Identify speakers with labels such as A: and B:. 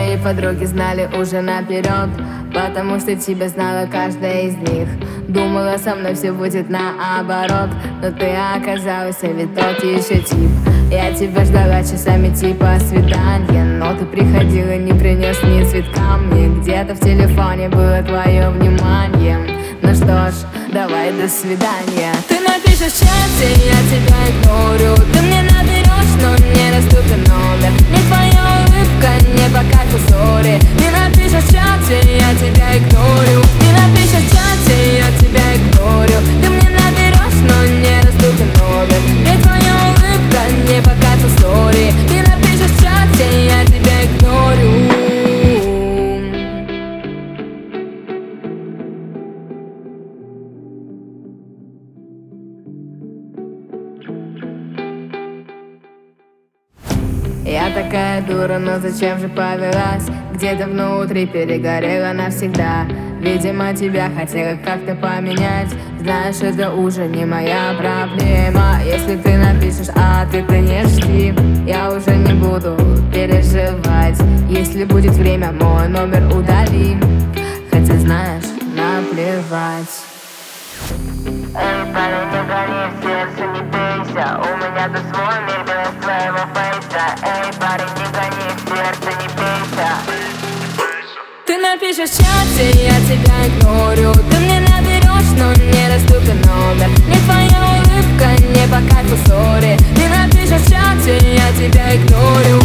A: мои подруги знали уже наперед, потому что тебя знала каждая из них. Думала, со мной все будет наоборот, но ты оказался ведь тот еще тип. Я тебя ждала часами типа свидания, но ты приходила, не принес ни цветка мне. Где-то в телефоне было твое внимание. Ну что ж, давай до свидания. Ты напишешь в чате, я тебя игнорю. Ты мне наберешь, но недоступен номер. Не твоя улыбка, не по кайфу, сори. Ты напишешь в чате, я тебя игнорю. Ты напишешь в чате, я тебя игнорю. Ты мне наберешь, но недоступен номер. Не твоя улыбка, не по кайфу, сори. Ты напишешь в чате, я тебя игнорю. Я такая дура, но зачем же повелась? Где-то внутри перегорела навсегда. Видимо, тебя хотела как-то поменять. Знаешь, это уже не моя проблема. Если ты напишешь, а ты-то не жди, я уже не буду переживать. Если будет время, мой номер удали. Хотя знаешь, наплевать. Эй, парень, не гони, в сердце не бейся. У меня тут свой мир без твоего фейса. Эй, парень, не гони, в сердце не бейся. Ты напишешь в чате, я тебя игнорю. Ты мне наберешь, но недоступен номер. Не твоя улыбка, не по кайфу, сори. Ты напишешь в чате, я тебя игнорю.